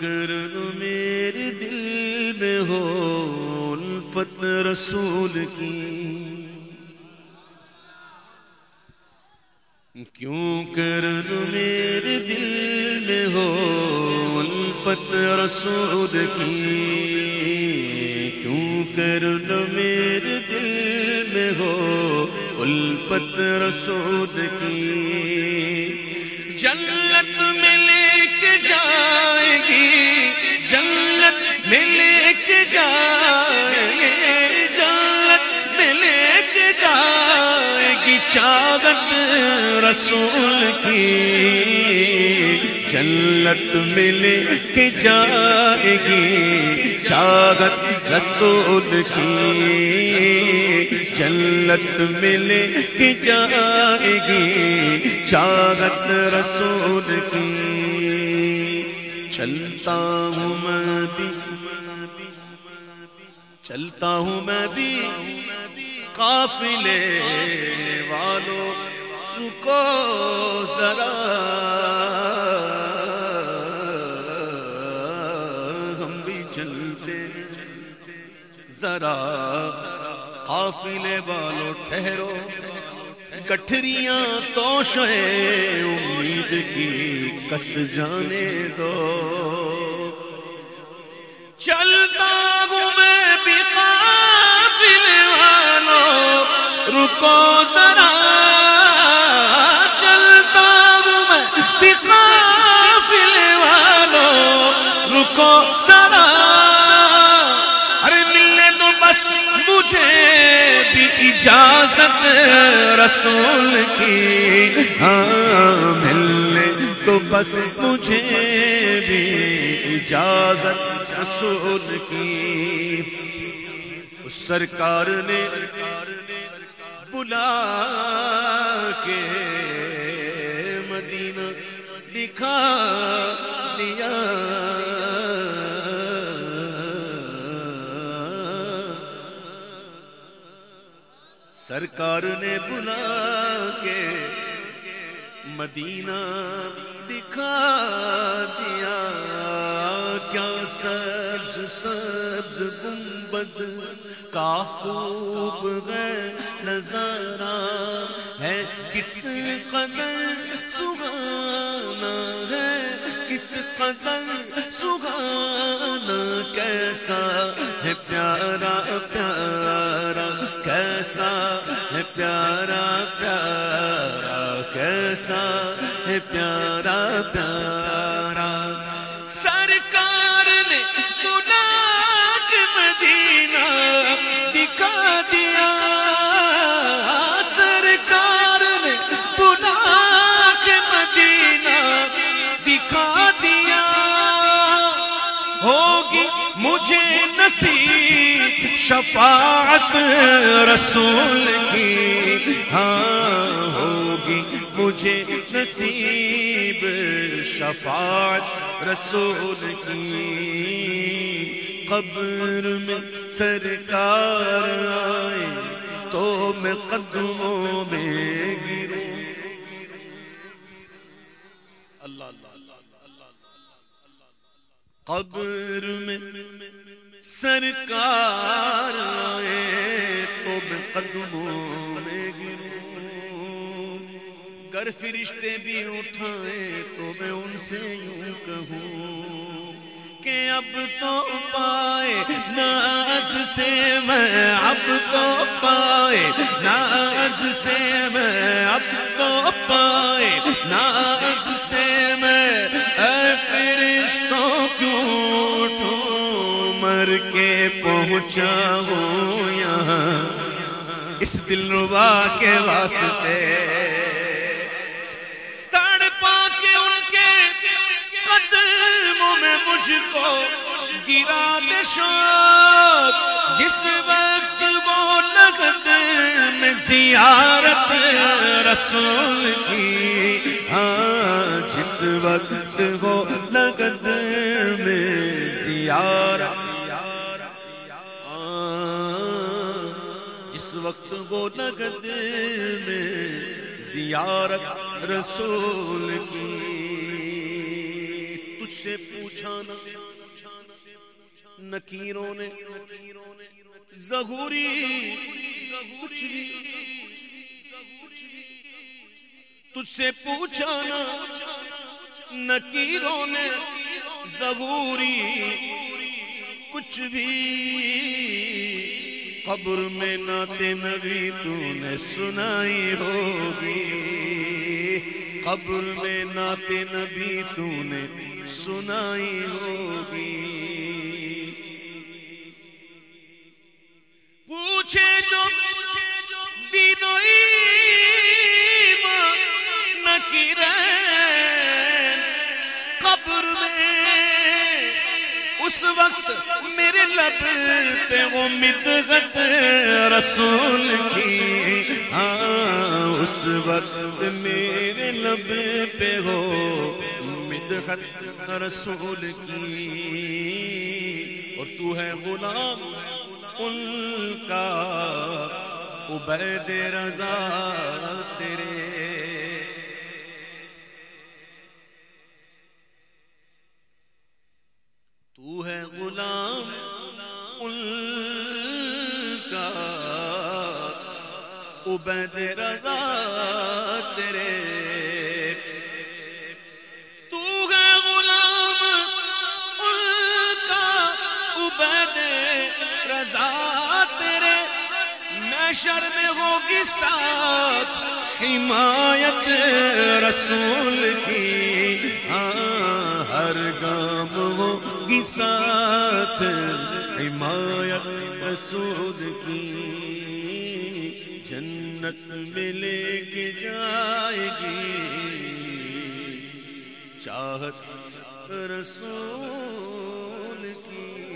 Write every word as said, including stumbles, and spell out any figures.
کر میرے دل میں ہو الفت رسول کی، کیوں کر میرے دل میں ہو الفت رسول کی، کیوں کر میرے دل میں ہو الفت رسول کی، جنت میں لے کے جائے گی، جنت میں لے کے جائے گی، جنت میں لے کے جائے گی چاہت رسول کی، جنت میں لے کے جائے گی چاہت رسول کی، جنت میں لے کے جائے گی چاہت رسول کی، چلتا ہوں میں بھی چلتا ہوں میں بھی قافلے والوں رکو ذرا، ہم بھی چلتے ذرا، قافلے والوں ٹھہرو، گٹھریاں توشے امید کی کس جانے دو، چلتا ہوں میں بھی قافلے والوں رکو ذرا، چلتا ہوں میں بھی قافلے والوں رکو ذرا، ارے ملنے دو بس مجھے بھی اجازت رسول کی، ہاں ملنے تو بس مجھے بھی اجازت رسول کی، اس سرکار نے بلا کے مدینہ دکھا دیا، سرکار نے بلا کے مدینہ دکھا دیا، کیا سبز سبز گنبد کا خوب ہے نظارہ ہے، کس قدر سہانا ہے، کس قدر سہانا، کیسا ہے پیارا پیارا، کیسا ہے پیارا پیارا، کیسا ہے پیارا پیارا، سرکار نے بلا کے مدینہ دکھا دیا، سرکار نے بلا کے مدینہ دکھا دیا، ہوگی مجھے نصیب شفاعت رسول کی، ہاں ہوگی مجھے نصیب شفاعت رسول کی، قبر میں سرکار آئے تو میں قدموں میں گروں، اللہ قبر میں سرکار آئے تو میں قدموں میں گروں، گر فرشتے بھی اٹھائے تو میں ان سے یوں کہوں کہ اب تو پائے ناز سے میں، اب تو پائے ناز سے میں، اب تو پائے ناز سے میں، اے فرشتوں کیوں اٹھوں مر کے پہنچا ہوں یہاں اس دلربا کے واسطے، تڑپا کے ان کے قدموں میں مجھ کو گرا دے شوق، جس وقت وہ لگت میں زیارت رسول کی، ہاں جس وقت وہ لگت میں زیارت، جس وقت وہ لگت میں زیارت رسول کی، تجھ سے پوچھا نہ نکیروں نے ظہوری کچھ بھی تجھ سے پوچھا نہ نکیروں نے ظہوری کچھ بھی قبر میں نعت نبی تو نے سنائی ہوگی قبر میں نعت نبی تو نے سنائی ہوگی پوچھے جو دین و ایمان نکیرین قبر میں اس وقت میرے لب پہ وہ مدغت رسول کی ہاں اس وقت میرے لب پہ ہو مدغت رسول کی اور تو ہے غلام ان کا عبید رضا تیرے تو ہے غلام ان کا عبید رضا تیرے تو ہے غلام ان کا عبید رضا تیرے محشر میں ہوگی ساس حمایت رسول کی ہاں ہر گام ہوگی ساس حمایت رسول کی جنت میں لے کے جائے گی چاہت رسول کی